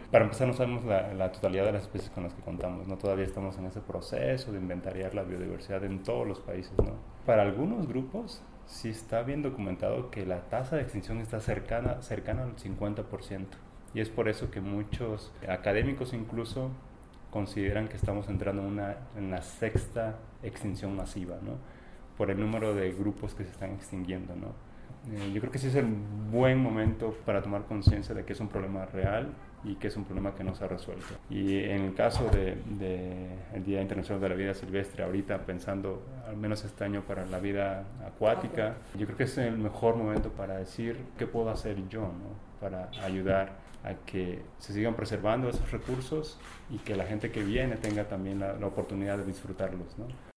Para empezar, no sabemos la totalidad de las especies con las que contamos, ¿no? Todavía estamos en ese proceso de inventariar la biodiversidad en todos los países, ¿no? Para algunos grupos sí está bien documentado que la tasa de extinción está cercana al 50%. Y es por eso que muchos académicos incluso consideran que estamos entrando en la sexta extinción masiva, ¿no? Por el número de grupos que se están extinguiendo, ¿no? Yo creo que sí es el buen momento para tomar conciencia de que es un problema real y que es un problema que no se ha resuelto. Y en el caso del Día Internacional de la Vida Silvestre, ahorita pensando al menos este año para la vida acuática, yo creo que es el mejor momento para decir qué puedo hacer yo, ¿no? Para ayudar a que se sigan preservando esos recursos y que la gente que viene tenga también la oportunidad de disfrutarlos, ¿no?